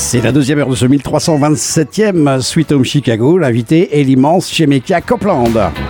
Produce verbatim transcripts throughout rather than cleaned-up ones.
C'est la deuxième heure de ce mille trois cent vingt-septième Sweet Home Chicago. L'invité est l'immense Shemekia Copeland.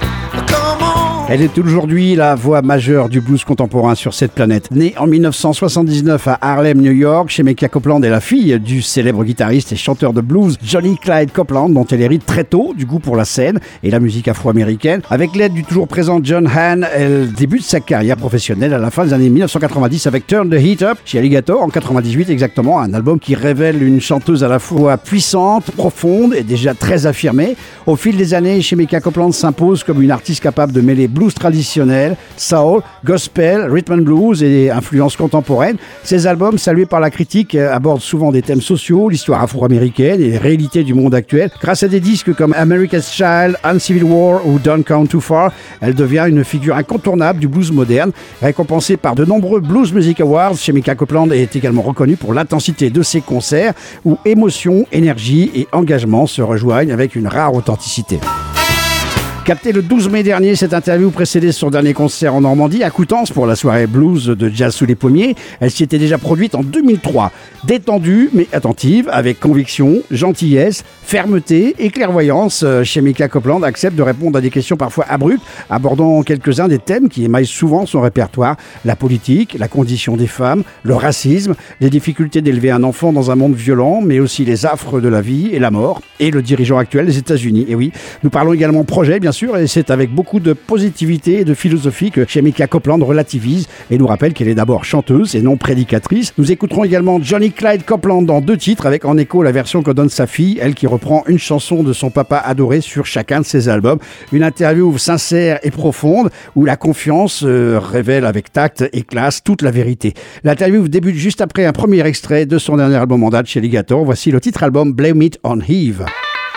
Elle est aujourd'hui la voix majeure du blues contemporain sur cette planète. Née en dix-neuf cent soixante-dix-neuf à Harlem, New York, Shemekia Copeland est la fille du célèbre guitariste et chanteur de blues Johnny Clyde Copeland, dont elle hérite très tôt du goût pour la scène et la musique afro-américaine. Avec l'aide du toujours présent John Hahn, elle débute sa carrière professionnelle à la fin des années dix-neuf cent quatre-vingt-dix avec Turn the Heat Up chez Alligator en quatre-vingt-dix-huit exactement, un album qui révèle une chanteuse à la fois puissante, profonde et déjà très affirmée. Au fil des années, Shemekia Copeland s'impose comme une artiste capable de mêler blues traditionnel, soul, gospel, rhythm and blues et influences contemporaines. Ces albums, salués par la critique, abordent souvent des thèmes sociaux, l'histoire afro-américaine et les réalités du monde actuel. Grâce à des disques comme America's Child, Uncivil War ou Don't Count Too Far, elle devient une figure incontournable du blues moderne. Récompensée par de nombreux Blues Music Awards, Shemekia Copeland est également reconnue pour l'intensité de ses concerts où émotion, énergie et engagement se rejoignent avec une rare authenticité. Capté le douze mai dernier, cette interview précédait son dernier concert en Normandie, à Coutances, pour la soirée blues de Jazz sous les pommiers. Elle s'y était déjà produite en deux mille trois. Détendue, mais attentive, avec conviction, gentillesse, fermeté et clairvoyance, Shemekia Copeland accepte de répondre à des questions parfois abruptes, abordant quelques-uns des thèmes qui émaillent souvent son répertoire: la politique, la condition des femmes, le racisme, les difficultés d'élever un enfant dans un monde violent, mais aussi les affres de la vie et la mort, et le dirigeant actuel des États-Unis. Et oui, nous parlons également projet, bien sûr, et c'est avec beaucoup de positivité et de philosophie que Shemekia Copeland relativise et nous rappelle qu'elle est d'abord chanteuse et non prédicatrice. Nous écouterons également Johnny Clyde Copeland dans deux titres, avec en écho la version que donne sa fille, elle qui reprend une chanson de son papa adoré sur chacun de ses albums. Une interview sincère et profonde où la confiance euh, révèle avec tact et classe toute la vérité. L'interview débute juste après un premier extrait de son dernier album en date chez Alligator. Voici le titre album Blame It on Eve.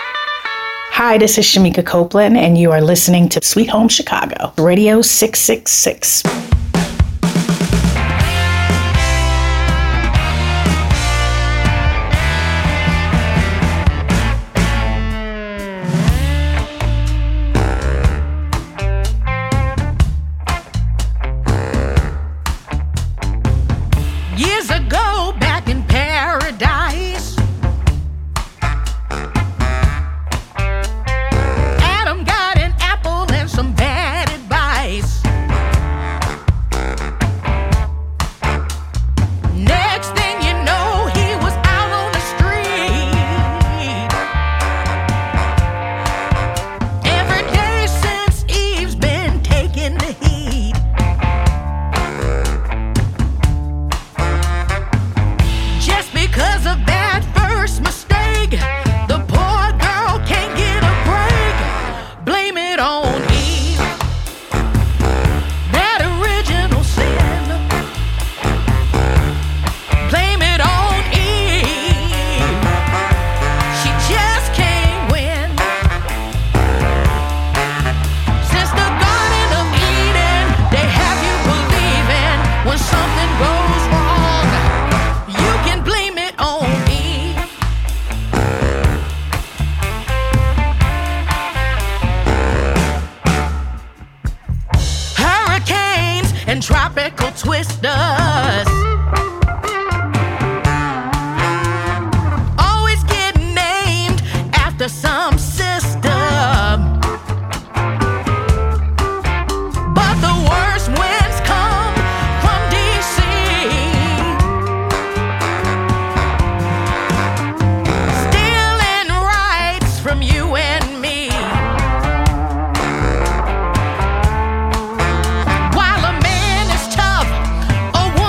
Hi, this is Shemekia Copeland, and you are listening to Sweet Home Chicago, Radio six six six. Years ago, back in paradise, Adam got an apple and some bad advice. Next thing you know, he was out on the street. Every day since Eve's been taking the heat. Just because of that first mistake, the poor girl can't get a break. Blame it on Eve, that original sin. Blame it on Eve, she just can't win. Since the Garden of Eden, they have you believing when something goes wrong, you can blame it on Eve. Hurricanes and tropical twisters always get named after some system. But the worst winds come from D C, stealing rights from you and me. While a man is tough, a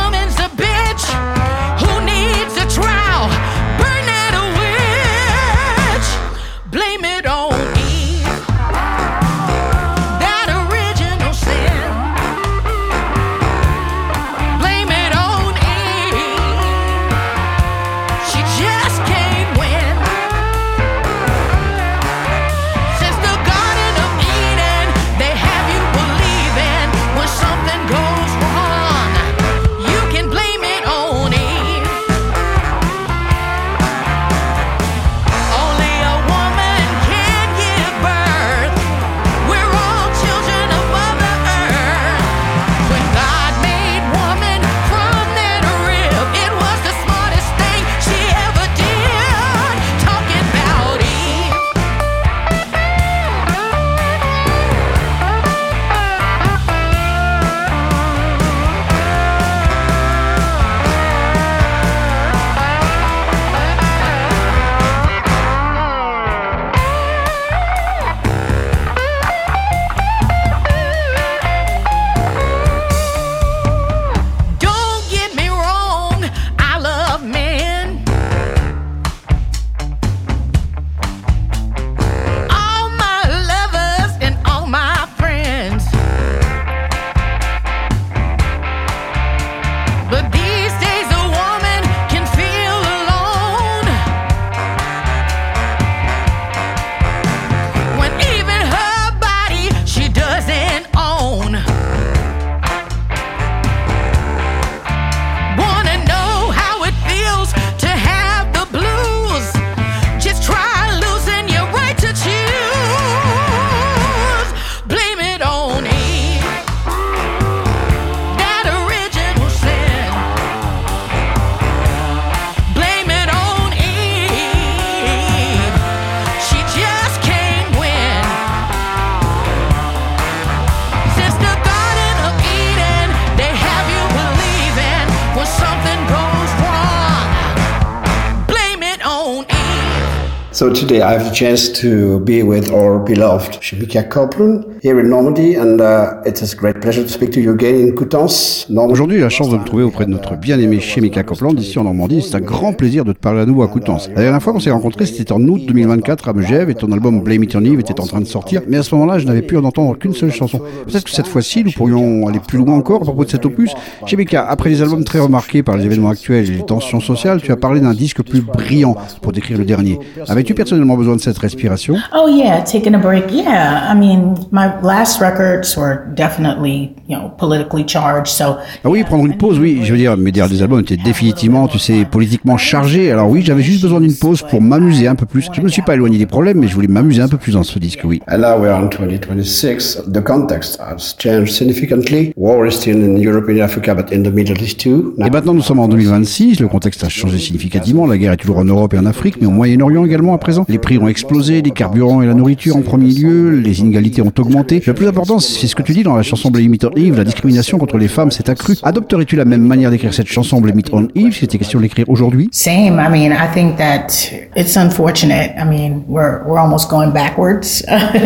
So today I have the chance to be with our beloved Shemika Copeland here in Normandy, and uh, it is a great pleasure to speak to you again in Coutances, Normandy. Aujourd'hui, j'ai la chance de me trouver auprès de notre bien-aimé Shemika Copeland ici en Normandie. C'est un grand plaisir de te parler à nouveau à Coutances. La dernière fois qu'on s'est rencontrés, c'était en août deux mille vingt-quatre à Megève et ton album Blame It On Eve était en train de sortir. Mais à ce moment-là, je n'avais pu en entendre qu'une seule chanson. Peut-être que cette fois-ci, nous pourrions aller plus loin encore à propos de cet opus. Shemika, après les albums très remarqués par les événements actuels et les tensions sociales, tu as parlé d'un disque plus brillant pour décrire le dernier. Avais-tu personnellement besoin de cette respiration? Oh yeah, taking a break. Yeah, I mean, my last records were definitely, you know, politically charged. So. Ah oui, prendre une pause, oui. Je veux dire, mes derniers albums étaient définitivement, tu sais, politiquement chargés. Alors oui, j'avais juste besoin d'une pause pour m'amuser un peu plus. Je ne me suis pas éloigné des problèmes, mais je voulais m'amuser un peu plus dans ce disque, oui. And now we're on twenty twenty-six. The context has changed significantly. War is still in Europe and Africa, but in the Middle East too. Et maintenant, nous sommes en deux mille vingt-six. Le contexte a changé significativement. La guerre est toujours en Europe et en Afrique, mais au Moyen-Orient également à présent. Les prix ont explosé, les carburants et la nourriture en premier lieu, les inégalités ont augmenté. Le plus important, c'est ce que tu dis dans la chanson Blame It On Eve, la discrimination contre les femmes s'est accrue. Adopterais-tu la même manière d'écrire cette chanson Blame It On Eve si c'était question de l'écrire aujourd'hui? Same. I mean, I think that it's unfortunate. I mean, we're we're almost going backwards.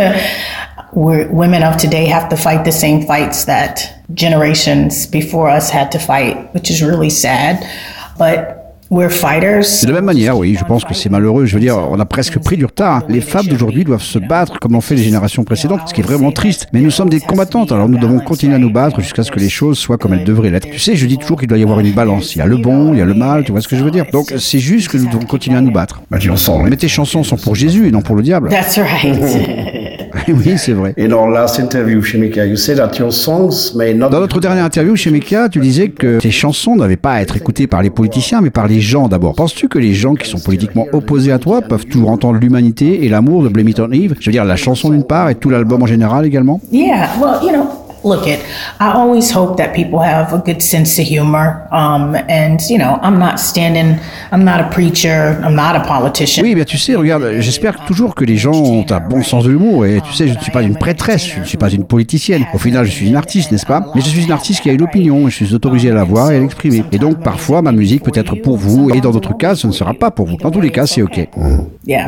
We're, women of today have to fight the same fights that generations before us had to fight, which is really sad. But we're fighters. De la même manière, oui, je pense que c'est malheureux. Je veux dire, on a presque pris du retard. Les femmes d'aujourd'hui doivent se battre comme l'ont fait les générations précédentes, ce qui est vraiment triste. Mais nous sommes des combattantes, alors nous devons continuer à nous battre jusqu'à ce que les choses soient comme elles devraient l'être. Tu sais, je dis toujours qu'il doit y avoir une balance. Il y a le bon, il y a le mal, tu vois ce que je veux dire? Donc c'est juste que nous devons continuer à nous battre. Mais tes chansons sont pour Jésus et non pour le diable. That's right. Oui, c'est vrai. In our last interview, Shemika, you said that your songs may not. Dans notre dernière interview, Shemika, tu disais que tes chansons n'avaient pas à être écoutées par les politiciens, mais par les gens d'abord. Penses-tu que les gens qui sont politiquement opposés à toi peuvent toujours entendre l'humanité et l'amour de Blame It On Eve? Je veux dire, la chanson d'une part et tout l'album en général également? Yeah, well, you know, look it. I always hope that people have a good sense of humor. Um, and, you know, I'm not standing, I'm not a preacher, I'm not a politician. Oui, bien tu sais, regarde, j'espère toujours que les gens ont un bon sens de l'humour. Et tu sais, je ne suis pas une prêtresse, je ne suis pas une politicienne. Au final, je suis une artiste, n'est-ce pas? Mais je suis une artiste qui a une opinion et je suis autorisé à la voir et à l'exprimer. Et donc, parfois, ma musique peut être pour vous et dans d'autres cas, ce ne sera pas pour vous. Dans tous les cas, c'est OK. Yeah.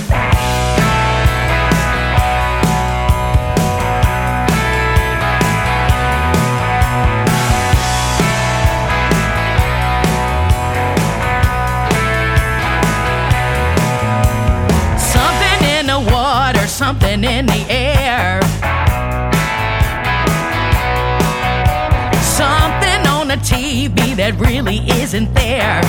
Something in the air, something on the T V that really isn't there.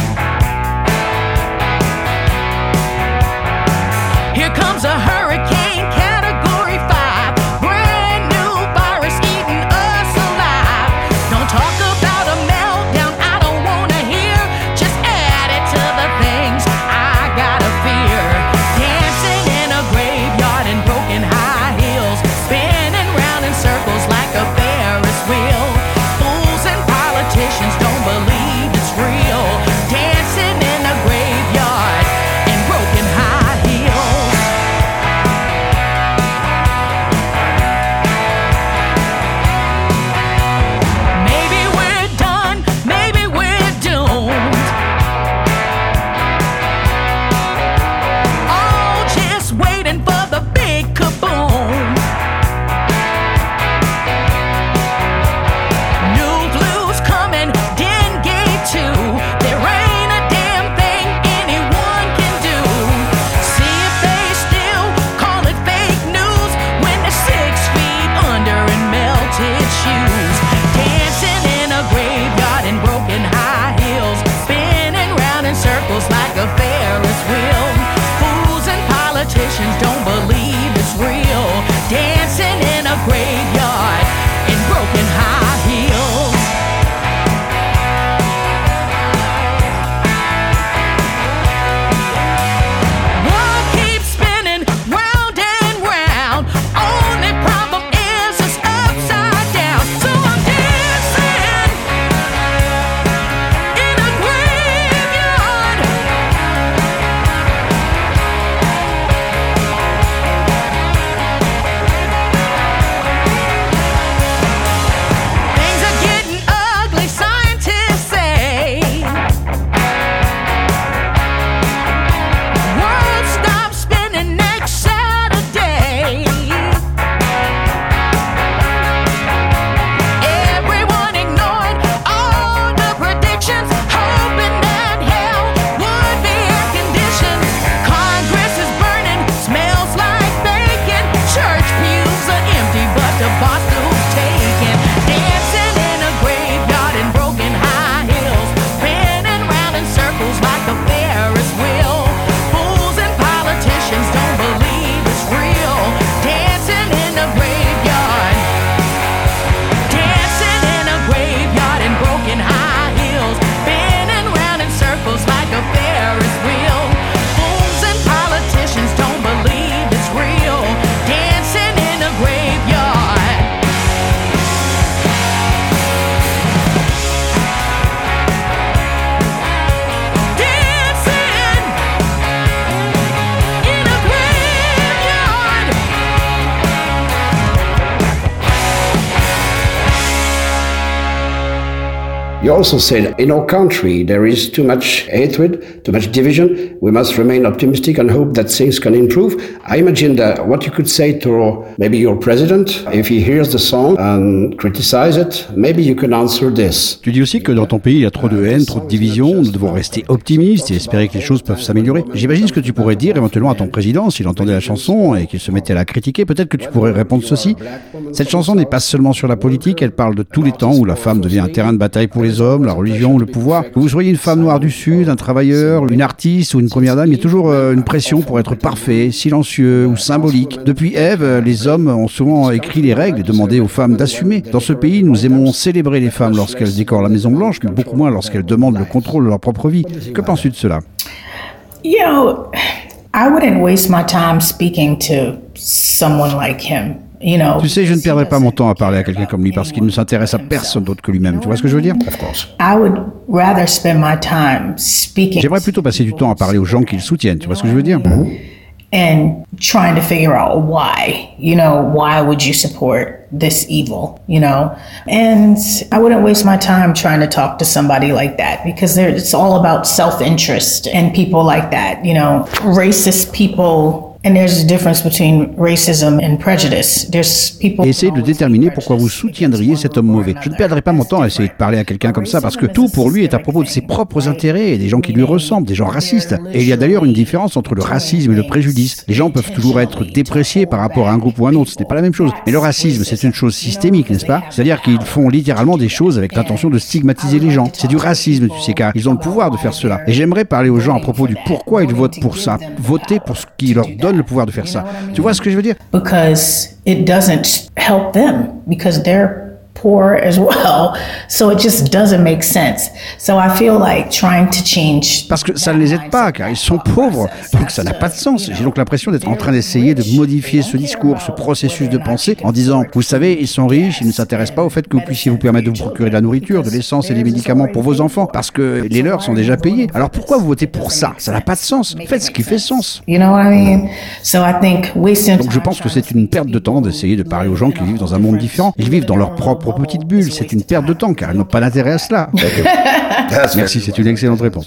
Here comes a hurricane, category five, brand new virus eating us alive. Don't talk about a meltdown, I don't wanna hear, just add it to the things I gotta fear. Dancing in a graveyard in broken high heels, spinning round in circles like a Ferris wheel. Fools and politicians don't believe it's real. Dancing in a graveyard in broken high heels. Maybe we're done, maybe we're doomed. All just waiting for the big kaboom. New blues coming, Dengate two. There ain't a damn thing anyone can do. See if they still call it fake news when they're six feet under in melted shoes. Dancing in a graveyard in broken high heels, spinning round in circles like a Ferris wheel. Fools and politicians don't believe it's real. Dancing in a graveyard in broken high heels. World keeps spinning round and round. Only problem is it's upside down. So I'm dancing in a graveyard. You also said, in our country, there is too much hatred, too much division. We must remain optimistic and hope that things can improve. I imagine that what you could say to maybe your president, if he hears the song and criticize it, maybe you can answer this. Tu dis aussi que dans ton pays, il y a trop de haine, trop de division. Nous devons rester optimistes et espérer que les choses peuvent s'améliorer. J'imagine ce que tu pourrais dire éventuellement à ton président s'il entendait la chanson et qu'il se mettait à la critiquer. Peut-être que tu pourrais répondre ceci. Cette chanson n'est pas seulement sur la politique, elle parle de tous les temps où la femme devient un terrain de bataille pour les hommes, la religion, le pouvoir. Que vous soyez une femme noire du Sud, un travailleur, une artiste ou une première dame, il y a toujours euh, une pression pour être parfait, silencieux ou symbolique. Depuis Ève, les hommes ont souvent écrit les règles et demandé aux femmes d'assumer. Dans ce pays, nous aimons célébrer les femmes lorsqu'elles décorent la Maison Blanche, mais beaucoup moins lorsqu'elles demandent le contrôle de leur propre vie. Que penses-tu de cela? You know, I wouldn't waste my time speaking to someone like him. You know, tu sais, je ne perdrai pas mon temps à parler à quelqu'un comme lui parce qu'il ne s'intéresse à personne d'autre que lui-même. Tu vois ce que je veux dire? I would rather spend my time speaking. J'aimerais plutôt passer du temps à parler aux gens qui le soutiennent. Tu vois ce que je veux dire? And trying to figure out why, you know, why would you support this evil, you know? And I wouldn't waste my time trying to talk to somebody like that because there, it's all about self-interest and people like that, you know, racist people. And there's a difference between racism and prejudice. There's people. Et essayez de déterminer pourquoi vous soutiendriez cet homme mauvais. Je ne perdrai pas mon temps à essayer de parler à quelqu'un comme ça parce que tout pour lui est à propos de ses propres intérêts et des gens qui lui ressemblent, des gens racistes. Et il y a d'ailleurs une différence entre le racisme et le préjudice. Les gens peuvent toujours être dépréciés par rapport à un groupe ou un autre, ce n'est pas la même chose. Mais le racisme, c'est une chose systémique, n'est-ce pas? C'est-à-dire qu'ils font littéralement des choses avec l'intention de stigmatiser les gens. C'est du racisme, tu sais, car ils ont le pouvoir de faire cela. Et j'aimerais parler aux gens à propos du pourquoi ils votent pour ça. Voter pour ce qui leur donne le pouvoir de faire ça. Tu vois ce que je veux dire? Because it doesn't help them because they're poor as well. So it just doesn't make sense. So I feel like trying to change. Parce que ça ne les aide pas, car ils sont pauvres. Donc ça n'a pas de sens. J'ai donc l'impression d'être en train d'essayer de modifier ce discours, ce processus de pensée, en disant, vous savez, ils sont riches, ils ne s'intéressent pas au fait que vous puissiez vous permettre de vous procurer de la nourriture, de l'essence et des médicaments pour vos enfants, parce que les leurs sont déjà payés. Alors pourquoi vous votez pour ça? Ça n'a pas de sens. Faites ce qui fait sens. You know what I mean? So I think wasting. Donc je pense que c'est une perte de temps d'essayer de parler aux gens qui vivent dans un monde différent. Ils vivent dans leur propre petite bulle. C'est une perte de temps car ils n'ont pas d'intérêt à cela. Merci, c'est une excellente réponse.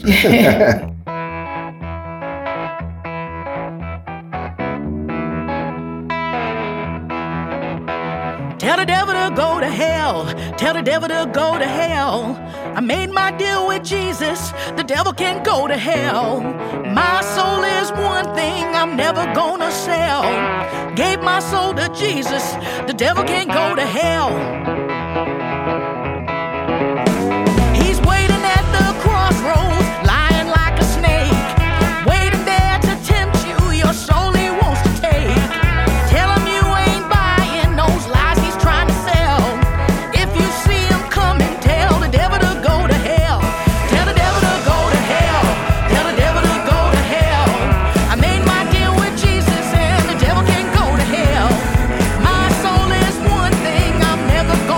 Tell the devil to go to hell. Tell the devil to go to hell. I made my deal with Jesus. The devil can go to hell. My soul is one thing I'm never gonna sell. Gave my soul to Jesus. The devil can go to hell. He's waiting at the crossroads, lying like a snake, waiting there to tempt you. Your soul he wants to take. Tell him you ain't buying those lies he's trying to sell. If you see him coming, tell the devil to go to hell. Tell the devil to go to hell. Tell the devil to go to hell. I made my deal with Jesus and the devil can go to hell. My soul is one thing I'm never gonna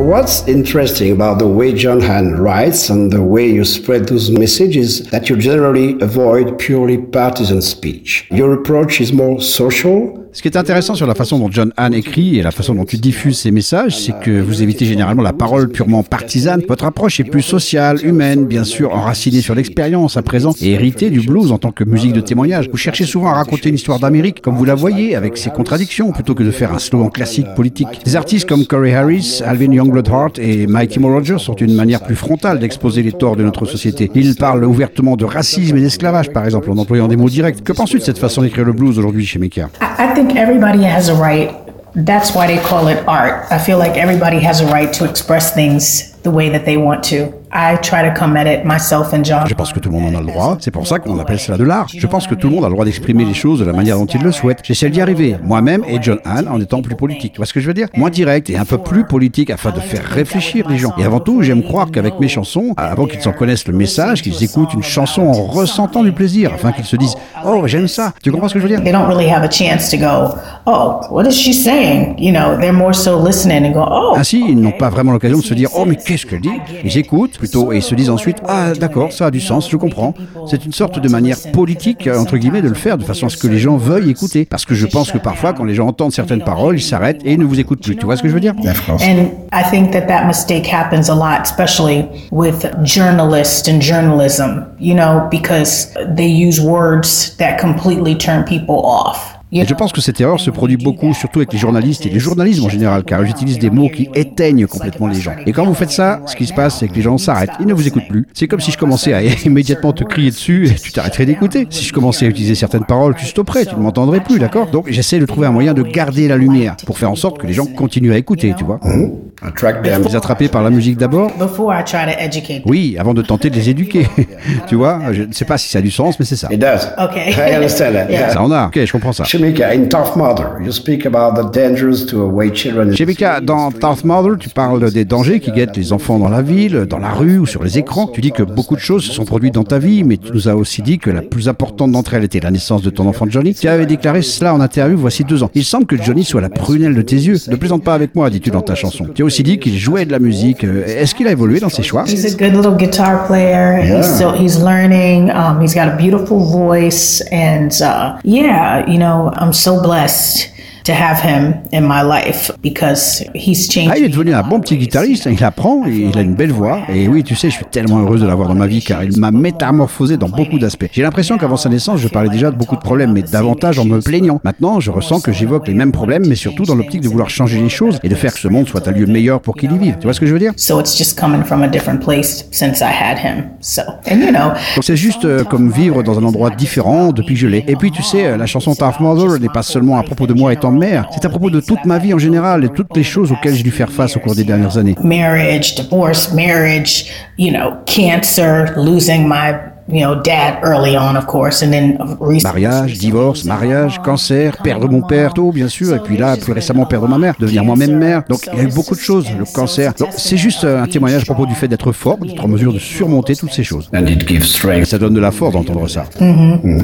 what's interesting about the way John Hahn writes and the way you spread those messages is that you generally avoid purely partisan speech. Your approach is more social. Ce qui est intéressant sur la façon dont John Hahn écrit et la façon dont tu diffuses ses messages, c'est que vous évitez généralement la parole purement partisane. Votre approche est plus sociale, humaine, bien sûr, enracinée sur l'expérience à présent et héritée du blues en tant que musique de témoignage. Vous cherchez souvent à raconter une histoire d'Amérique, comme vous la voyez, avec ses contradictions, plutôt que de faire un slogan classique politique. Des artistes comme Corey Harris, Alvin Youngblood Hart et Mighty Mo Rogers sont une manière plus frontale d'exposer les torts de notre société. Ils parlent ouvertement de racisme et d'esclavage, par exemple, en employant des mots directs. Que penses-tu de cette façon d'écrire le blues aujourd'hui chez Meka? I think everybody has a right. That's why they call it art. I feel like everybody has a right to express things the way that they want to. I try to come at it myself and John. Je pense que tout le monde en a le droit, c'est pour ça qu'on appelle cela de l'art. Je pense que tout le monde a le droit d'exprimer les choses de la manière dont il le souhaite. J'essaie d'y arriver, moi-même et John Hahn, en étant plus politique. Tu vois ce que je veux dire? Moins direct et un peu plus politique afin de faire réfléchir les gens. Et avant tout, j'aime croire qu'avec mes chansons, avant qu'ils en connaissent le message, qu'ils écoutent une chanson en ressentant du plaisir, afin qu'ils se disent « Oh, j'aime ça ». Tu comprends ce que je veux dire? They don't really have a chance to go, oh, what is she saying? You know, they're more so listening and go, oh. Ainsi, ils n'ont pas vraiment l'occasion de se dire « Oh, mais qu'est-ce qu'elle dit ?» Ils écoutent plutôt et se disent ensuite « Ah, d'accord, ça a du sens, je comprends ». C'est une sorte de manière politique, entre guillemets, de le faire, de façon à ce que les gens veuillent écouter. Parce que je pense que parfois, quand les gens entendent certaines paroles, ils s'arrêtent et ils ne vous écoutent plus. Tu vois ce que je veux dire? And I think that that mistake happens a lot, especially with journalists and journalism, you know, because they use words that completely turn people off. Et je pense que cette erreur se produit beaucoup, surtout avec les journalistes et les journalismes en général, car ils utilisent des mots qui éteignent complètement les gens. Et quand vous faites ça, ce qui se passe, c'est que les gens s'arrêtent, ils ne vous écoutent plus. C'est comme si je commençais à immédiatement te crier dessus et tu t'arrêterais d'écouter. Si je commençais à utiliser certaines paroles, tu stopperais, tu ne m'entendrais plus, d'accord? Donc j'essaie de trouver un moyen de garder la lumière, pour faire en sorte que les gens continuent à écouter, tu vois. Mmh. Attract them. Les attraper par la musique d'abord? Before I try to educate them. Oui, avant de tenter de les éduquer. Tu vois, je ne sais pas si ça a du sens, mais c'est ça. It does. Okay. I understand that. Yeah. Ça en a, ok, je comprends ça. Shemeka, in Tough Mother, you speak about the dangers to away children. Chez Meka, dans Tough Mother, tu parles des dangers qui guettent les enfants dans la ville, dans la rue ou sur les écrans. Tu dis que beaucoup de choses se sont produites dans ta vie, mais tu nous as aussi dit que la plus importante d'entre elles était la naissance de ton enfant Johnny. Tu avais déclaré cela en interview voici deux ans. Il semble que Johnny soit la prunelle de tes yeux. Ne plaisante pas avec moi, dis-tu dans ta chanson. Tu as aussi dit qu'il jouait de la musique. Est-ce qu'il a évolué dans ses choix? He's a good little guitar player. Yeah. He's still he's learning. Um, he's got a beautiful voice, and uh, yeah, you know, I'm so blessed to have him in my life because he's changed. Ah, il est devenu un bon petit guitariste, il apprend, et il a une belle voix. Et oui, tu sais, je suis tellement heureuse de l'avoir dans ma vie car il m'a métamorphosé dans beaucoup d'aspects. J'ai l'impression qu'avant sa naissance, je parlais déjà de beaucoup de problèmes, mais davantage en me plaignant. Maintenant, je ressens que j'évoque les mêmes problèmes, mais surtout dans l'optique de vouloir changer les choses et de faire que ce monde soit un lieu meilleur pour qu'il y vive. Tu vois ce que je veux dire? So it's just coming from a different place since I had him. So, and you know. Donc c'est juste euh, comme vivre dans un endroit différent depuis que je l'ai. Et puis tu sais, euh, la chanson Tough Mother n'est pas seulement à propos de moi étant mère, c'est à propos de toute ma vie en général et toutes les choses auxquelles j'ai dû faire face au cours des dernières années. Marriage, divorce, marriage, you know, cancer, losing my, you know, dad early on, of course, and then Mariage, divorce, mariage, cancer, perdre mon père tôt, bien sûr, et puis là, plus récemment, perdre ma mère, devenir moi-même mère. Donc, il y a eu beaucoup de choses, le cancer. Donc, c'est juste un témoignage à propos du fait d'être fort, d'être en mesure de surmonter toutes ces choses. And it gives strength. Et ça donne de la force d'entendre ça. Mm-hmm. Mm.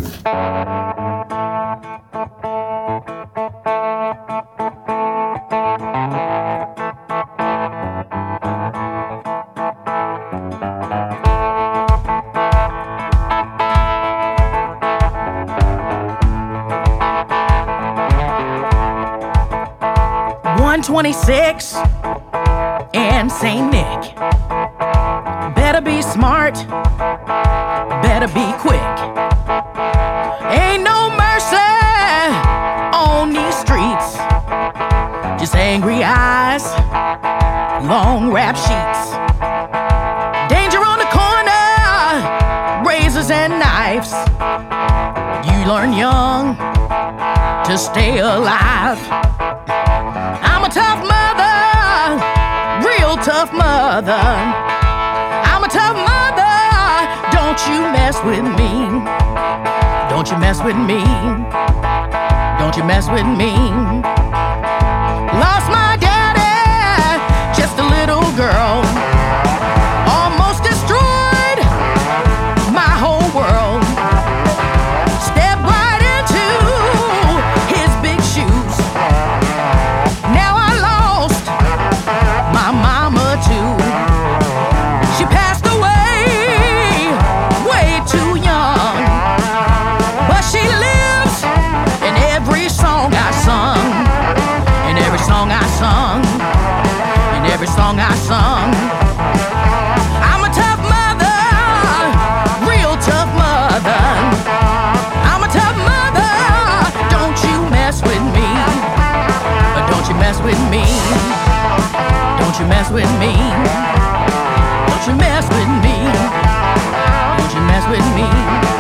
one twenty-six and Saint Nick. Better be smart, better be quick. Ain't no mercy on these streets. Just angry eyes, long rap sheets. Danger on the corner, razors and knives. You learn young to stay alive. I'm a tough mother, real tough mother. I'm a tough mother, don't you mess with me. Don't you mess with me. Don't you mess with me. Lost my daddy, just a little girl. Almost destroyed my whole world. Stepped right into his big shoes. Now I lost my mama mess with me. Don't you mess with me. Don't you mess with me. Don't you mess with me.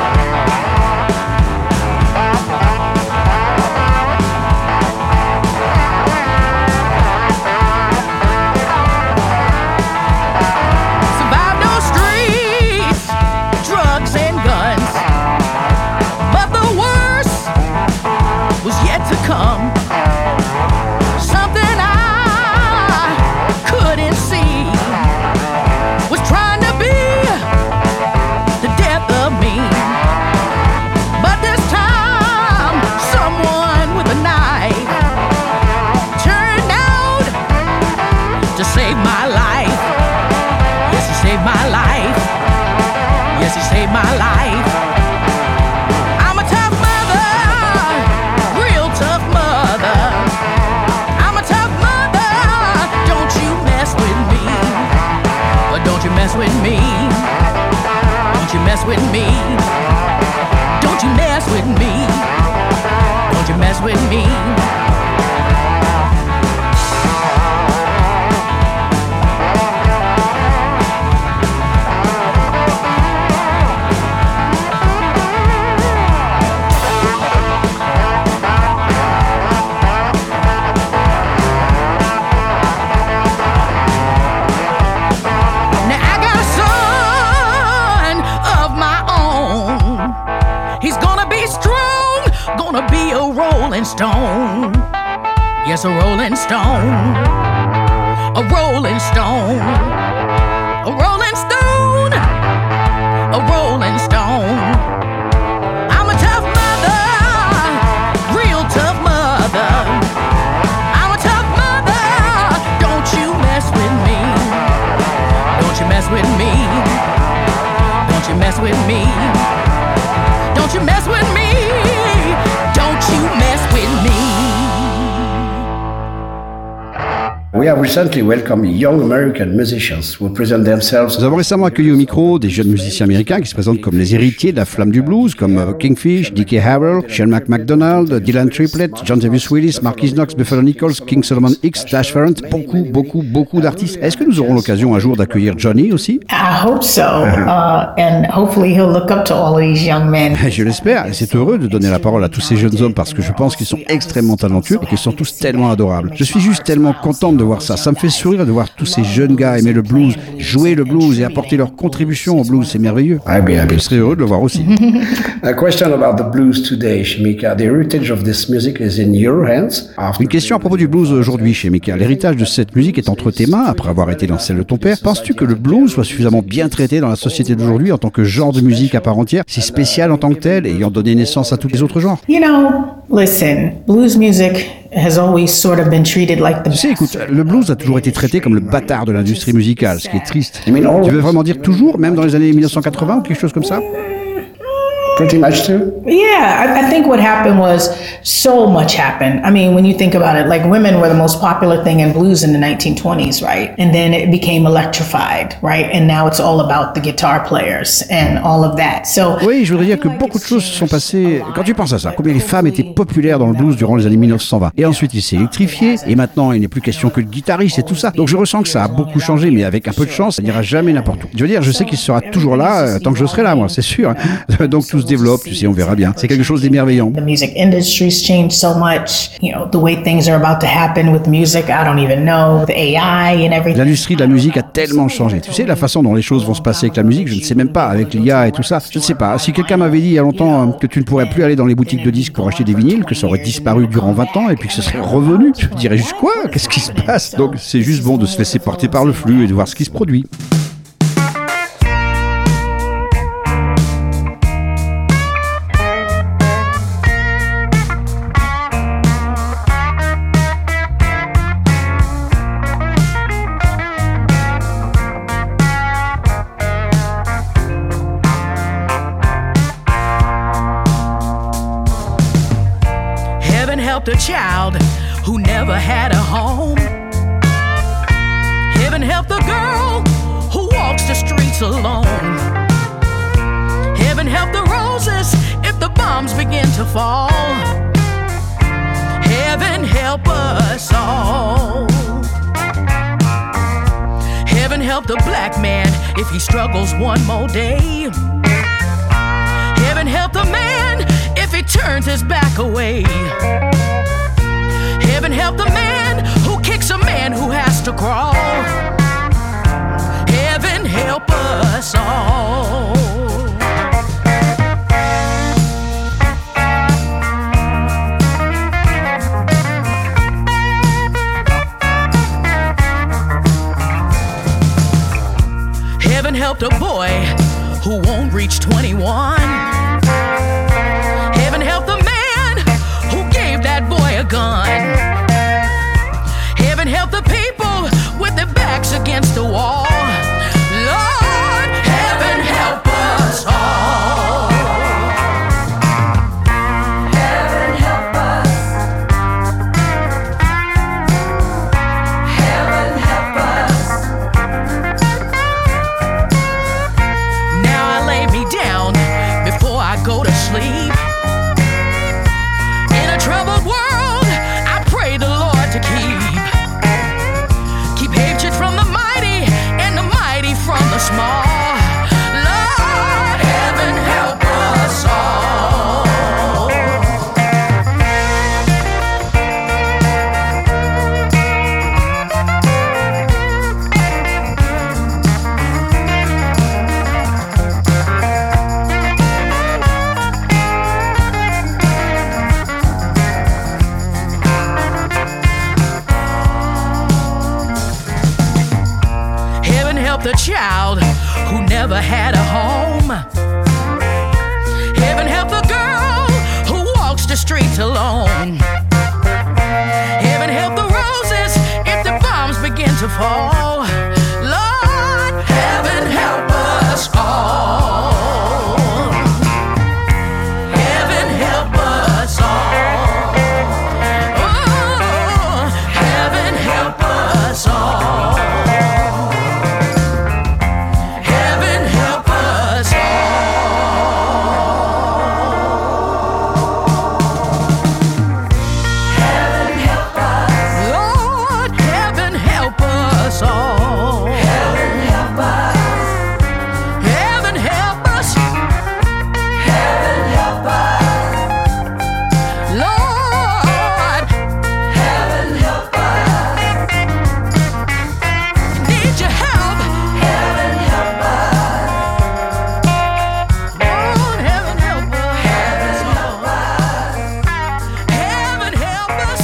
Survived those streets, drugs and guns, but the worst was yet to come. Something I couldn't see was trying to be the death of me. But this time, someone with a knife turned out to save my life. Yes, he saved my life. Yes, he saved my life. I'm a tough mother, real tough mother. I'm a tough mother. Don't you mess with me. But don't you mess with me. Don't you mess with me. Don't you mess with me. Don't you mess with me. Now I got a son of my own. He's gonna be strong, gonna be a rolling stone. Yes, a rolling stone. A rolling stone. A rolling stone. A rolling stone. I'm a tough mother, real tough mother. I'm a tough mother. Don't you mess with me. Don't you mess with me. Don't you mess with me. Don't you mess with me. Don't you mess with me. We have recently welcomed young American musicians who present themselves. Nous avons récemment accueilli au micro des jeunes musiciens américains qui se présentent comme les héritiers de la flamme du blues, comme euh, Kingfish, Dickie Harrell, Shane McDonald, Dylan Triplett, John Davis Willis, Marquis Knox, Buffalo Nichols, King Solomon X, Tash Farrant, beaucoup, beaucoup, beaucoup d'artistes. Est-ce que nous aurons l'occasion un jour d'accueillir Johnny aussi? I hope so. Uh, and hopefully he'll look up to all of these young men. Je l'espère, et c'est heureux de donner la parole à tous ces jeunes hommes parce que je pense qu'ils sont extrêmement talentueux et qu'ils sont tous tellement adorables. Je suis juste tellement contente de voir ça. Ça me fait sourire de voir tous ces jeunes gars aimer le blues, jouer le blues et apporter leur contribution au blues. C'est merveilleux. I'd be happy. Je serais heureux de le voir aussi. A question about the blues today, Shemika. The heritage of this music is in your hands. After Une question à propos du blues aujourd'hui chez Mika. L'héritage de cette musique est entre tes mains après avoir été dans celle de ton père. Penses-tu que le blues soit suffisamment bien traité dans la société d'aujourd'hui en tant que genre de musique à part entière, si spécial en tant que tel, ayant donné naissance à tous les autres genres? You know, listen, blues music has always sort of been treated like the Tu sais, écoute, le blues a toujours été traité comme le bâtard de l'industrie musicale, ce qui est triste. You mean all- Tu veux vraiment dire toujours, même dans les années mille neuf cent quatre-vingts ou quelque chose comme ça? Pretty much too. Yeah, I, I think what happened was so much happened. I mean, when you think about it, like women were the most popular thing in blues in the nineteen twenties, right? And then it became electrified, right? And now it's all about the guitar players and all of that. So Oui, je voudrais dire que beaucoup de choses se sont passées. Quand tu penses à ça, combien les femmes étaient populaires dans le blues durant les années mille neuf cent vingt. Et ensuite, il s'est électrifié. Et maintenant, il n'est plus question que de guitariste et tout ça. Donc je ressens que ça a beaucoup changé, mais avec un peu de chance, ça n'ira jamais n'importe où. Je veux dire, je sais qu'il sera toujours là euh, tant que je serai là, moi, c'est sûr. Donc tout se développe, tu sais, on verra bien. C'est quelque chose d'émerveillant. the music industry's changed so much. You know, the way things are about to happen with music, I don't even know. The A I and everything. L'industrie de la musique a tellement changé. Tu sais, la façon dont les choses vont se passer avec la musique, je ne sais même pas, avec l'I A et tout ça. Je ne sais pas. Si quelqu'un m'avait dit il y a longtemps euh, que tu ne pourrais plus aller dans les boutiques de disques pour acheter des vinyles, que ça aurait disparu durant vingt ans et puis que ce serait revenu, je me dirais juste quoi? Qu'est-ce qui se passe? Donc c'est juste bon de se laisser porter par le flux et de voir ce qui se produit. Heaven helped a child who never had a home. Heaven helped the girl who walks the streets alone. Heaven help the roses if the bombs begin to fall. Heaven help us all. the black man if he struggles one more day. Heaven help the man if he turns his back away. Heaven help the man who kicks a man who has to crawl. Heaven help us all. Heaven help the boy who won't reach twenty-one. Heaven help the man who gave that boy a gun. Heaven help the people with their backs against the wall. Lord, heaven help us all. Heaven help us. Heaven help us. Now I lay me down before I go to sleep. In a troubled world, I pray the Lord to keep. Keep hatred from the mighty and the mighty from the small. Lord, heaven help us all. Heaven help the child who never had a home. Heaven help the girl who walks the streets alone. Heaven help the roses if the bombs begin to fall. Lord, heaven help us all. Heaven help us all. Oh, heaven help us all. Heaven help us Lord, heaven help us all. Heaven help us. Heaven help us. Heaven help us. Lord, heaven help us. Need your help. Heaven help us. Lord, heaven help us. Heaven help us. Heaven help us.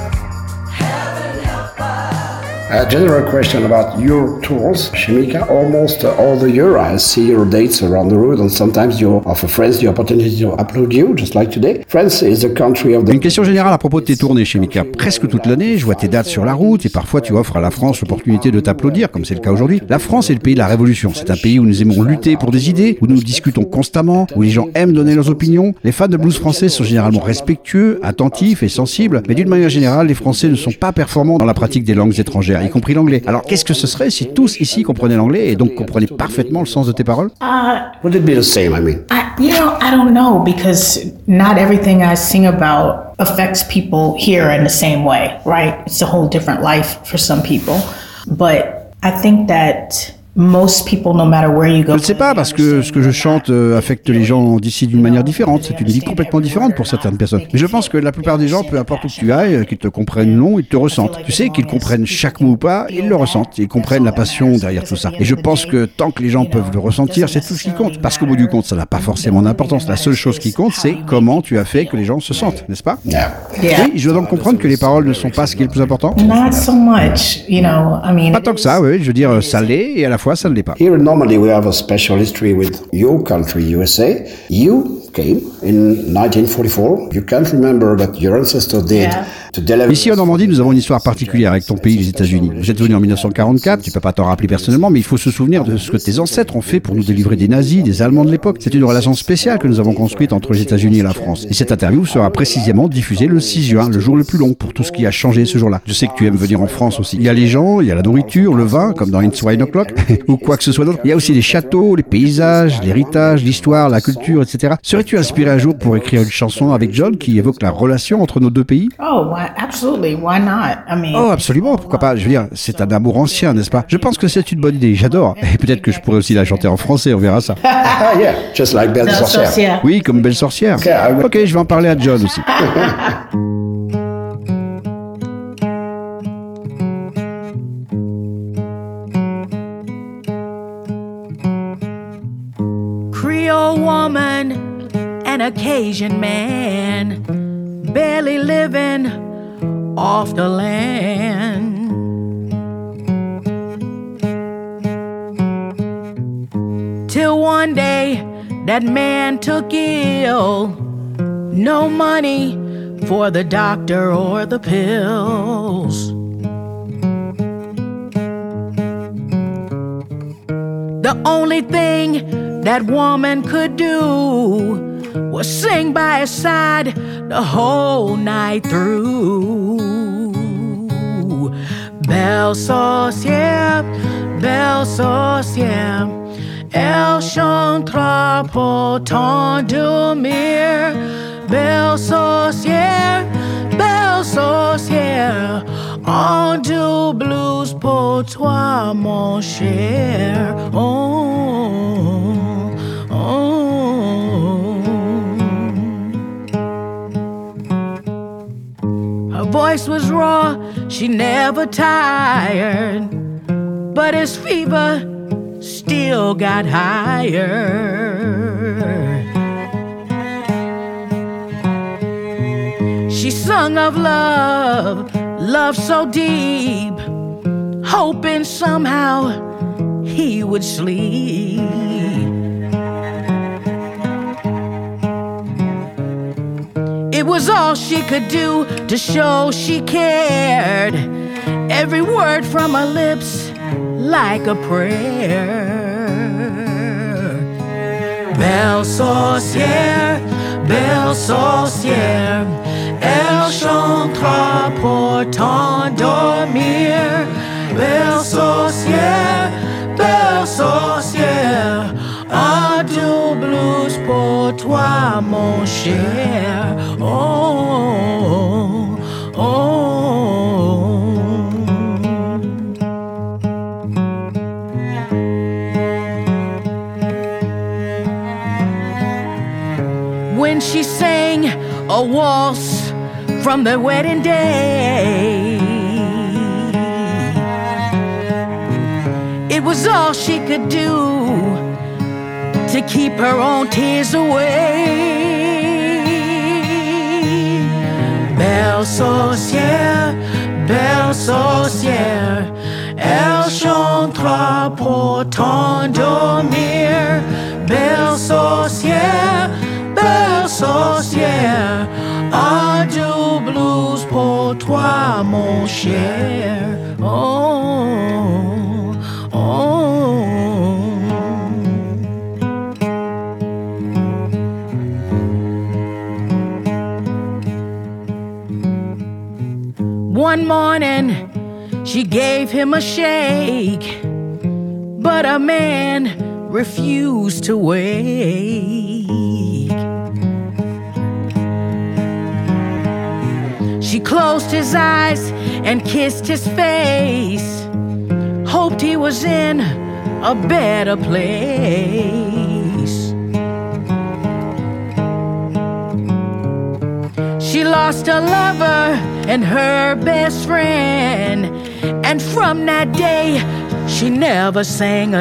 A general question about your tours, Shemika. Almost uh, all the year I see your dates around the road, and sometimes you offer friends the opportunity to upload you, just like today. France is the country of the... Une question générale à propos de tes tournées chez Mika. Presque toute l'année, je vois tes dates sur la route et parfois tu offres à la France l'opportunité de t'applaudir, comme c'est le cas aujourd'hui. La France est le pays de la Révolution. C'est un pays où nous aimons lutter pour des idées, où nous discutons constamment, où les gens aiment donner leurs opinions. Les fans de blues français sont généralement respectueux, attentifs et sensibles, mais d'une manière générale, les Français ne sont pas performants dans la pratique des langues étrangères, y compris l'anglais. Alors, qu'est-ce que ce serait si tous ici comprenaient l'anglais et donc comprenaient parfaitement le sens de tes paroles? Uh, Would it be the same, I mean? I, you know, I don't know, because not everything I sing about affects people here in the same way, right? It's a whole different life for some people. But I think that most people, no matter where you go. Je ne sais pas, parce que ce que je chante euh, affecte les gens d'ici d'une manière différente. C'est une vie complètement différente pour certaines personnes. Mais je pense que la plupart des gens, peu importe où tu ailles, euh, qu'ils te comprennent ou non, ils te ressentent. Tu sais, qu'ils comprennent chaque mot ou pas, ils le ressentent. Ils comprennent la passion derrière tout ça. Et je pense que tant que les gens peuvent le ressentir, c'est tout ce qui compte. Parce qu'au bout du compte, ça n'a pas forcément d'importance. La seule chose qui compte, c'est comment tu as fait que les gens se sentent, n'est-ce pas? Yeah. Oui, je dois donc comprendre que les paroles ne sont pas ce qui est le plus important. Not so much, you know, I mean. Pas tant que ça, oui. Je veux dire, ça l'est et à la fois, ça ne l'est pas. Here, normally we have a special history with your country, U S A. You came in nineteen forty-four. You can't remember that your ancestors did Yeah. to deliver... Ici en Normandie, nous avons une histoire particulière avec ton pays, les États-Unis. Vous êtes venu en dix-neuf cent quarante-quatre, tu peux pas t'en rappeler personnellement, mais il faut se souvenir de ce que tes ancêtres ont fait pour nous délivrer des nazis, des Allemands de l'époque. C'est une relation spéciale que nous avons construite entre les États-Unis et la France. Et cette interview sera précisément diffusée le six juin, le jour le plus long, pour tout ce qui a changé ce jour-là. Je sais que tu aimes venir en France aussi. Il y a les gens, il y a la nourriture, le vin, comme dans It's Wine O'Clock, ou quoi que ce soit d'autre. Il y a aussi les châteaux, les paysages, l'héritage, l'histoire, la culture, et cetera. Serais-tu inspiré un jour pour écrire une chanson avec John qui évoque la relation entre nos deux pays? Oh, why, absolutely. Why not? I mean. Oh, absolument, pourquoi pas. Je veux dire, c'est un amour ancien, n'est-ce pas? Je pense que c'est une bonne idée, j'adore. Et peut-être que je pourrais aussi la chanter en français, on verra ça. Ah, yeah, just like Belle Sorcière. Sorcière. Oui, comme Belle Sorcière. Okay, I will- Ok, je vais en parler à John aussi. Creole woman and a Cajun man, barely living off the land. Till one day that man took ill, no money for the doctor or the pills. The only thing that woman could do was sing by his side the whole night through. Belle sorcière, belle sorcière, elle chantera pour t'endormir. Belle sorcière, belle sorcière, on do blues pour toi, mon cher. Oh, oh. Her voice was raw, she never tired, but his fever still got higher. She sung of love, love so deep, hoping somehow he would sleep. It was all she could do to show she cared. Every word from her lips like a prayer. Belle sorcière, belle sorcière, elle chantera pour t'endormir. Belle sorcière, belle sorcière, un doux blues pour toi, mon cher. Oh, oh. When she sang a waltz from the wedding day, it was all she could do to keep her own tears away. Belle sorcière, belle sorcière, elle chantera pour t'endormir. Belle sorcière, belle sorcière, un doux blues pour toi, mon cher. Oh, oh. One morning, she gave him a shake, but a man refused to wake. She closed his eyes and kissed his face, hoped he was in a better place. She lost her lover and her best friend, and from that day she never sang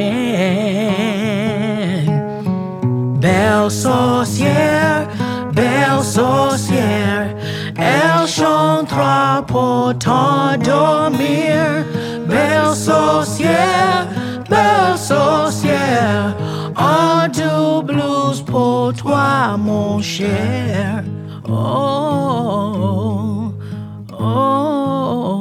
again. Belle sorcière, belle sorcière, elle chantera pour t'endormir. Belle sorcière, belle sorcière, un doux blues pour toi, mon cher. Oh, oh.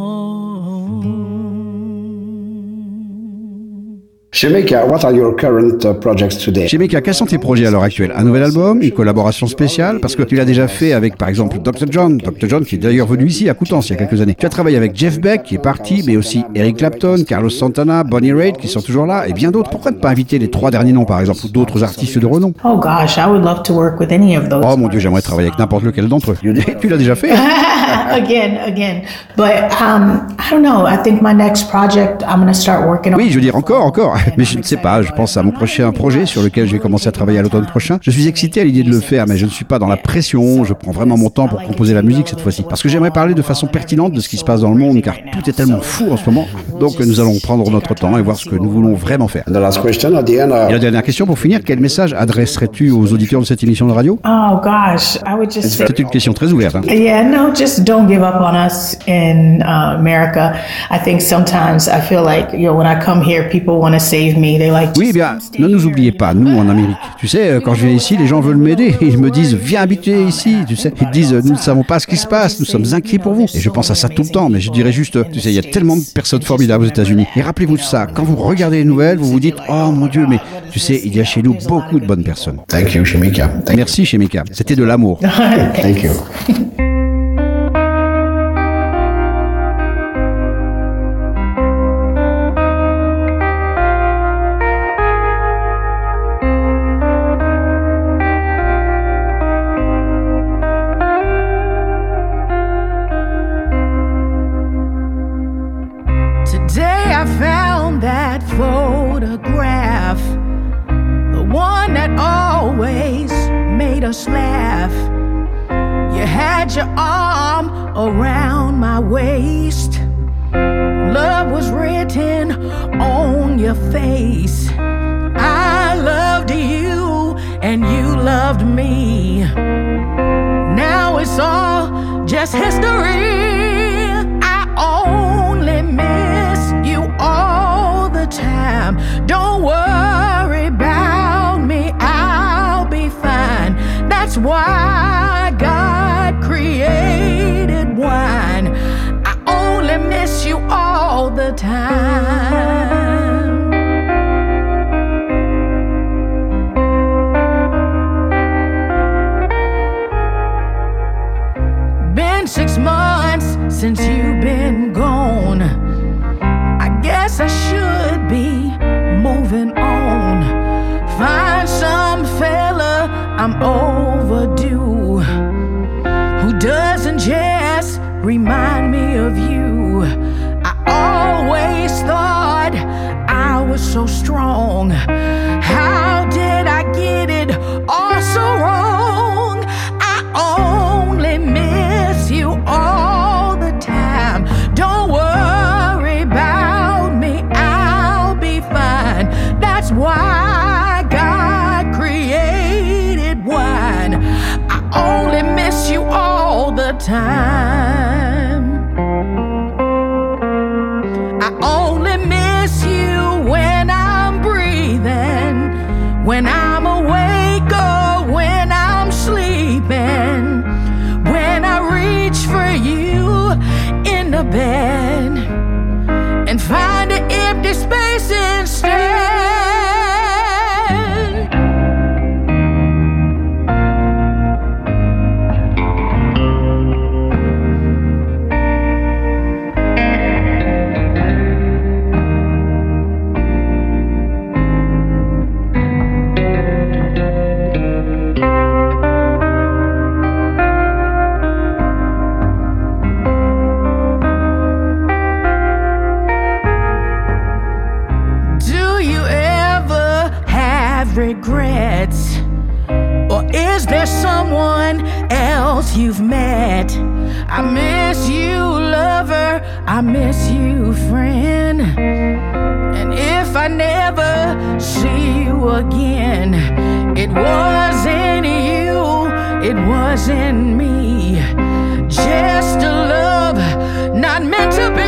Shemekia, what are your current uh, projects today? Shemekia, quels sont tes projets à l'heure actuelle? Un nouvel album? Une collaboration spéciale? Parce que tu l'as déjà fait avec, par exemple, docteur John. docteur John qui est d'ailleurs venu ici à Coutances il y a quelques années. Tu as travaillé avec Jeff Beck qui est parti, mais aussi Eric Clapton, Carlos Santana, Bonnie Raitt qui sont toujours là, et bien d'autres. Pourquoi ne pas inviter les trois derniers noms, par exemple, ou d'autres artistes de renom? Oh gosh, I would love to work with any of those. Oh mon Dieu, j'aimerais travailler avec n'importe lequel d'entre eux. Tu l'as déjà fait? again, again. But um, I don't know. I think my next project, I'm going to start working on. Oui, je veux dire encore, encore. Mais je ne sais pas. Je pense à mon prochain projet sur lequel je vais commencer à travailler à l'automne prochain. Je suis excité à l'idée de le faire, mais je ne suis pas dans la pression. Je prends vraiment mon temps pour composer la musique cette fois-ci. Parce que j'aimerais parler de façon pertinente de ce qui se passe dans le monde, car tout est tellement fou en ce moment. Donc nous allons prendre notre temps et voir ce que nous voulons vraiment faire. And the last question at the end, uh, Et la dernière question pour finir, quel message adresserais-tu aux auditeurs de cette émission de radio? Oh gosh, I would just say. C'est une question très ouverte. Hein. Yeah, no, just don't give up on us in uh, America. I think sometimes I feel like, you know, when I come here, people want to save me. They like. Oui, eh bien, ne nous oubliez pas, nous en Amérique. Tu sais, quand je viens ici, les gens veulent m'aider. Ils me disent, viens habiter ici. Tu sais, ils disent, nous ne savons pas ce qui se passe, nous sommes inquiets pour vous. Et je pense à ça tout le temps, mais je dirais juste, tu sais, il y a tellement de personnes formidables aux États-Unis. Et rappelez-vous de ça, quand vous regardez les nouvelles, vous vous dites, oh mon Dieu, mais tu sais, il y a chez nous beaucoup de bonnes personnes. thank you, Shemika. Thank Merci, Shemika. C'était de l'amour. Thank you. Today I found that photograph, the one that always made us laugh. You had your arm around my waist. Love was written on your face. I loved you and you loved me. Now it's all just history. I only miss you all the time. Don't worry about me, I'll be fine. That's why God created wine. I only miss you all the time. Been six months since you've been gone. I guess I should be moving on. Find some fella I'm overdue, who doesn't just remind me of you. I always thought I was so strong. How did I get it all so wrong? I only miss you all the time. Don't worry about me, I'll be fine. That's why God created wine. I only miss you all the time. I only miss you when I'm breathing, when I'm awake or when I'm sleeping, when I reach for you in the bed and find an empty space instead. Regrets, or is there someone else you've met? I miss you, lover, I miss you, friend. And if I never see you again, it wasn't you, it wasn't me. Just a love not meant to be.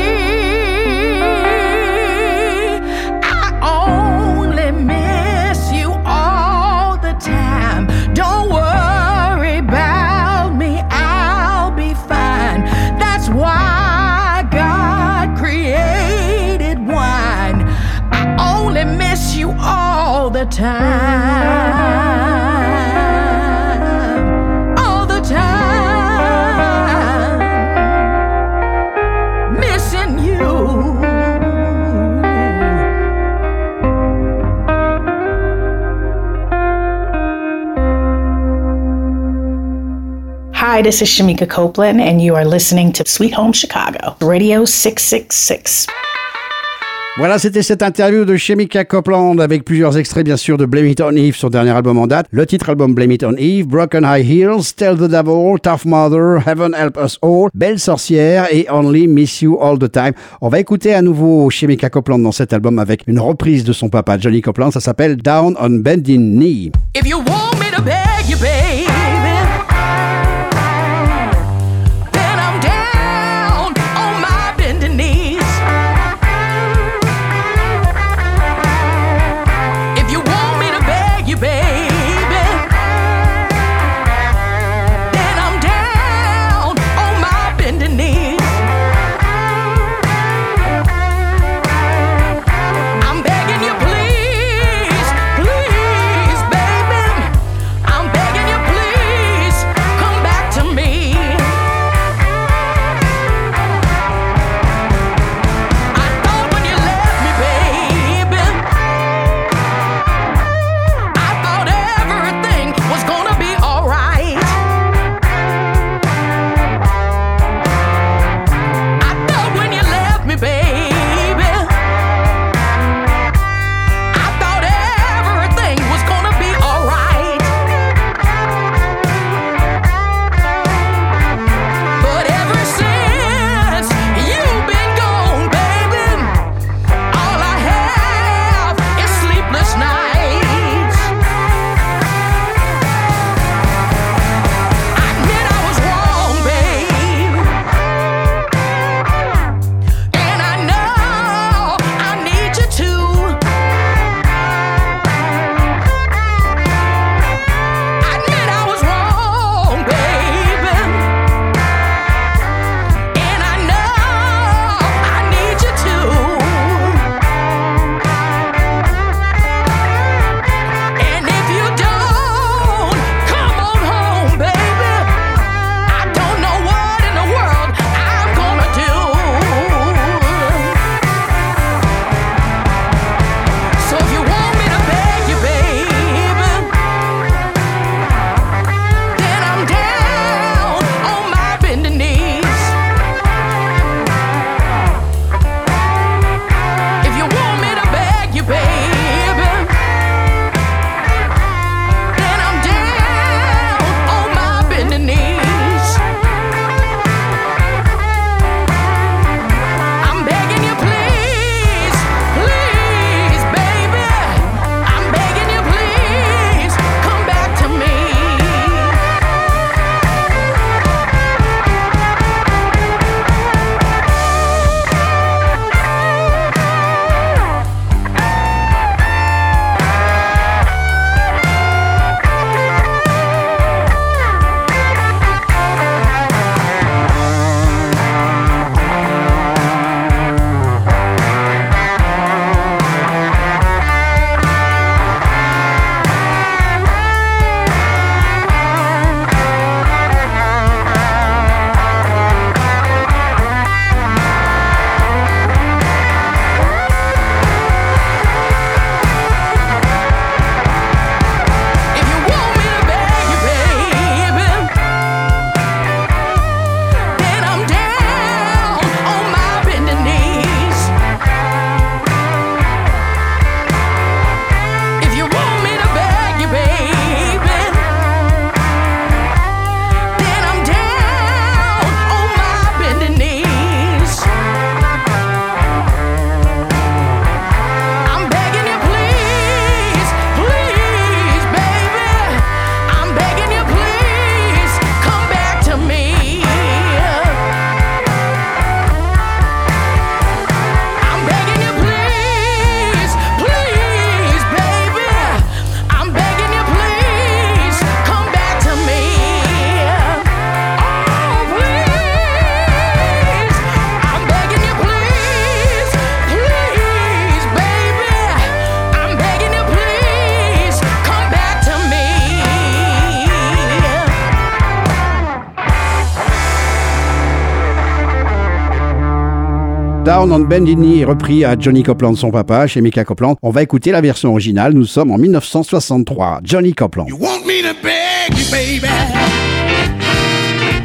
Don't worry about me, I'll be fine. That's why God created wine. I only miss you all the time. All the time. Missing you. Hi, Hi, this is Shamika Copeland, and you are listening to Sweet Home Chicago, Radio six six six. Voilà, c'était cette interview de Shamika Copeland avec plusieurs extraits bien sûr de Blame It on Eve, son dernier album en date. Le titre album Blame It on Eve, Broken High Heels, Tell the Devil, Tough Mother, Heaven Help Us All, Belle Sorcière et Only Miss You All the Time. On va écouter à nouveau Shamika Copeland dans cet album avec une reprise de son papa Johnny Copeland. Ça s'appelle Down on Bending Knee. If you want me to beg you, baby, then I'm down on my bending knees. You baby, then I'm down on my bending knees. I'm begging you, please, please, baby. I'm begging you, please, come back to me. I thought when you left me, baby, was gonna be alright. I thought when you left me, baby, I thought everything was gonna be alright. But ever since you've been gone, baby, all I have is sleepless nights. Down on Bended Knee, repris à Johnny Copeland, son papa, chez Mika Copeland. On va écouter la version originale. Nous sommes en dix-neuf cent soixante-trois. Johnny Copeland. You want me to beg you, baby?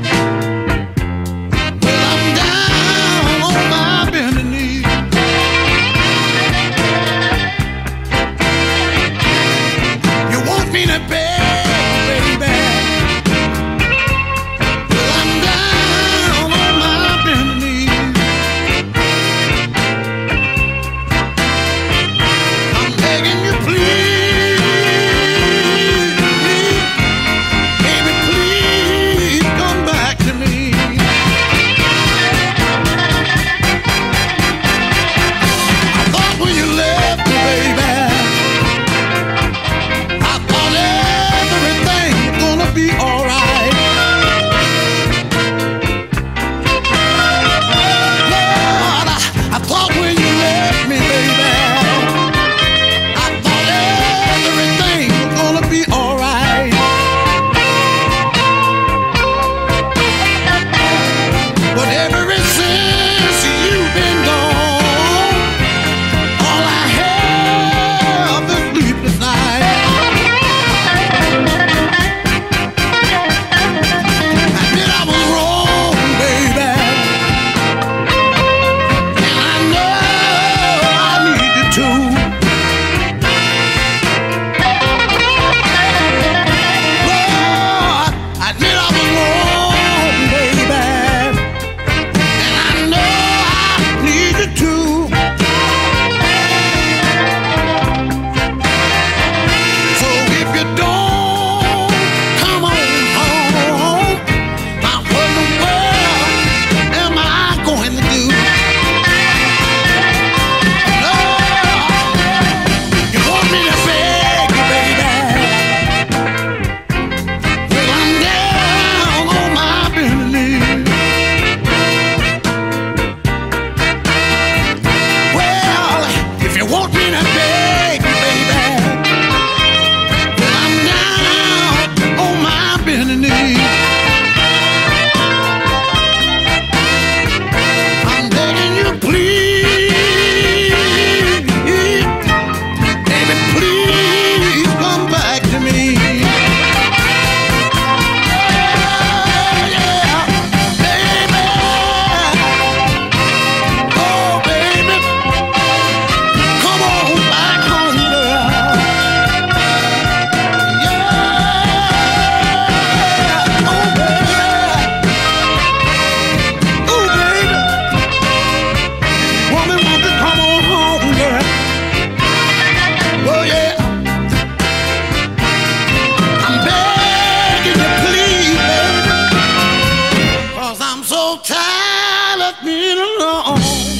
tired of being alone.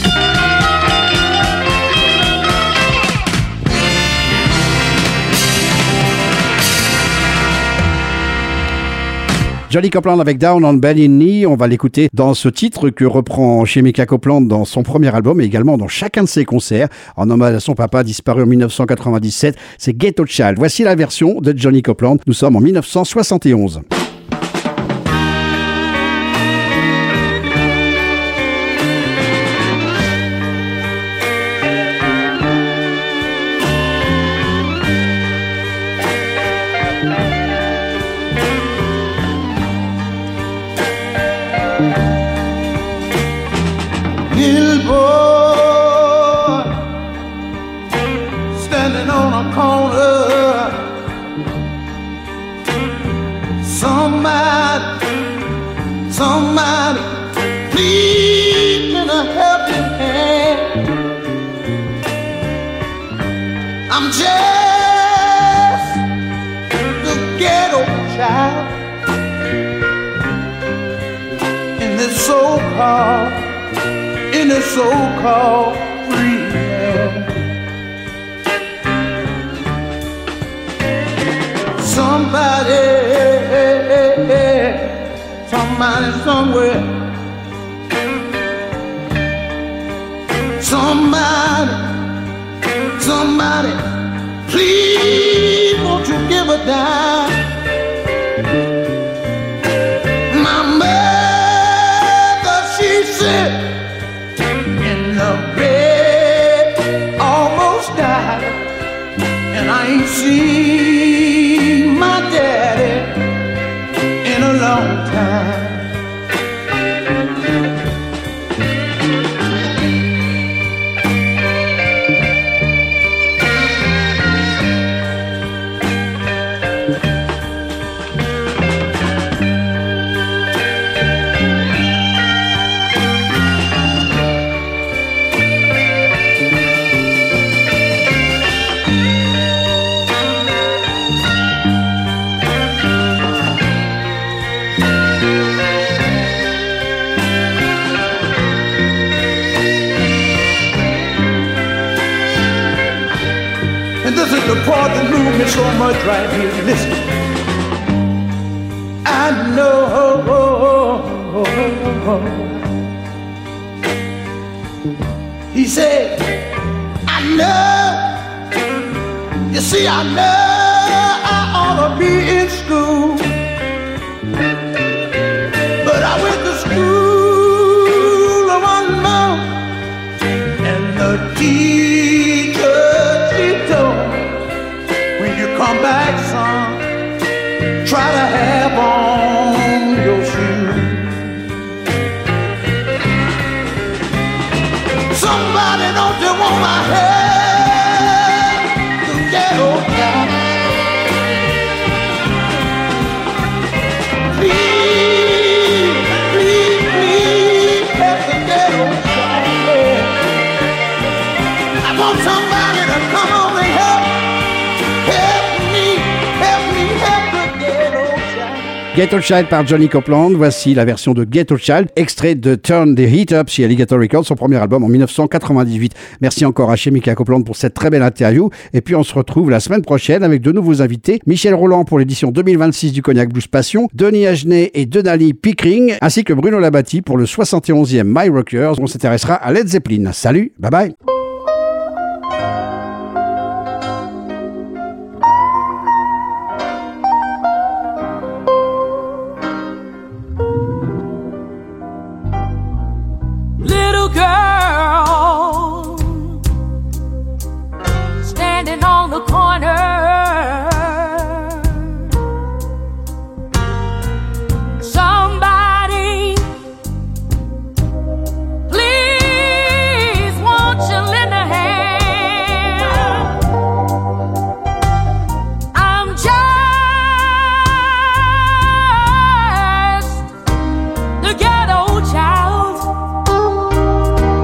Johnny Copeland avec Down on Bended Knee, on va l'écouter dans ce titre que reprend Shemekia Copeland dans son premier album et également dans chacun de ses concerts en hommage à son papa disparu en dix-neuf cent quatre-vingt-dix-sept, c'est Ghetto Child. Voici la version de Johnny Copeland, nous sommes en dix-neuf cent soixante et onze. Little boy standing on a corner, somebody, somebody, please lend a helping hand. I'm just the ghetto child in this so-called in a so-called free land. Somebody, somebody somewhere, somebody, somebody, please won't you give a dime? My mother, she said, the bed almost died, and I ain't seen my daddy in a long time. The part that moved me so much right here. Listen, I know he said, I know, you see, I know I ought to be in school, but I went to school one month, and the teacher, she told me, come back, son, try to have on your shoes. Somebody don't you want my help to get old down? Please, please, please help to get old down. I want somebody to come on and help. Ghetto Child par Johnny Copeland, voici la version de Ghetto Child, extrait de Turn the Heat Up chez Alligator Records, son premier album en dix-neuf cent quatre-vingt-dix-huit. Merci encore à Shemekia Copeland pour cette très belle interview, et puis on se retrouve la semaine prochaine avec de nouveaux invités, Michel Roland pour l'édition deux mille vingt-six du Cognac Blues Passion, Denis Agenet et Denali Pickering, ainsi que Bruno Labatti pour le soixante et onzième My Rockers, on s'intéressera à Led Zeppelin. Salut, bye bye. On the corner, somebody, please won't you lend a hand? I'm just the ghetto child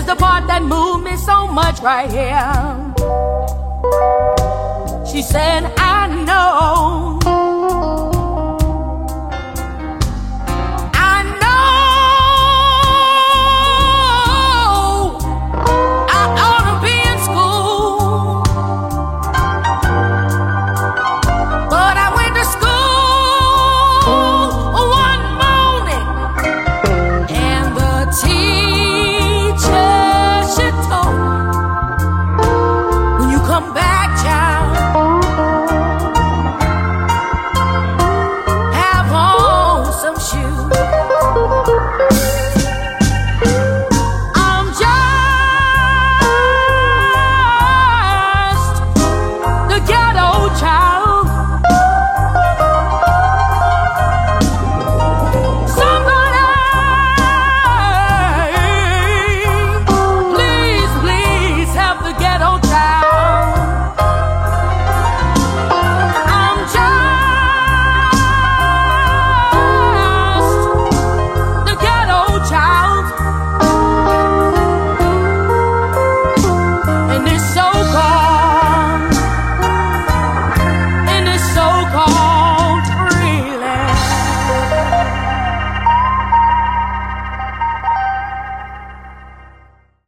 the part that moved me so much right here. She said, I know